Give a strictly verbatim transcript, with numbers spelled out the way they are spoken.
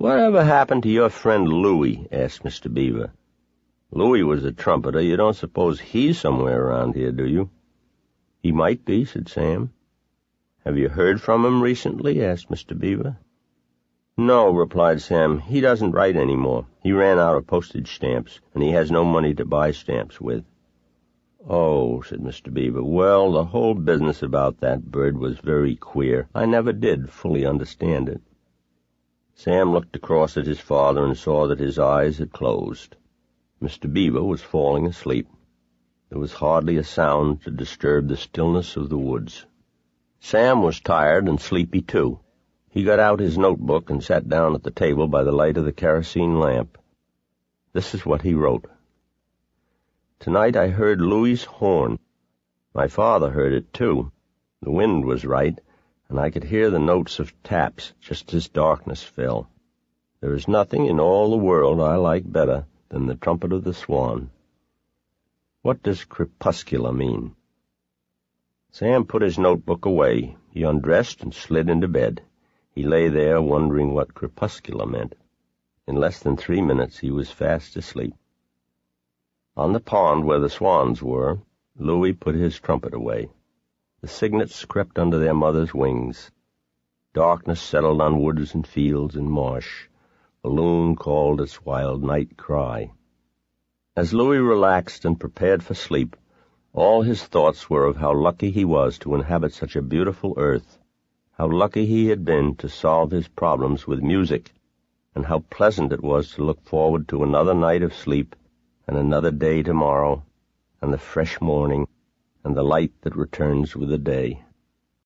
"Whatever happened to your friend Louie?" asked Mister Beaver. "Louie was a trumpeter. You don't suppose he's somewhere around here, do you?" "He might be," said Sam. "Have you heard from him recently?" asked Mister Beaver. "No," replied Sam. "He doesn't write any more. He ran out of postage stamps, and he has no money to buy stamps with." "Oh," said Mister Beaver. "Well, the whole business about that bird was very queer. I never did fully understand it." Sam looked across at his father and saw that his eyes had closed. Mister Beaver was falling asleep. There was hardly a sound to disturb the stillness of the woods. Sam was tired and sleepy, too. He got out his notebook and sat down at the table by the light of the kerosene lamp. This is what he wrote. "Tonight I heard Louie's horn. My father heard it, too. The wind was right, and I could hear the notes of taps just as darkness fell. There is nothing in all the world I like better than the trumpet of the swan. What does crepuscular mean?" Sam put his notebook away. He undressed and slid into bed. He lay there wondering what crepuscular meant. In less than three minutes he was fast asleep. On the pond where the swans were, Louie put his trumpet away. The cygnets crept under their mother's wings. Darkness settled on woods and fields and marsh. A loon called its wild night cry. As Louie relaxed and prepared for sleep, all his thoughts were of how lucky he was to inhabit such a beautiful earth, how lucky he had been to solve his problems with music, and how pleasant it was to look forward to another night of sleep and another day tomorrow, and the fresh morning, and the light that returns with the day.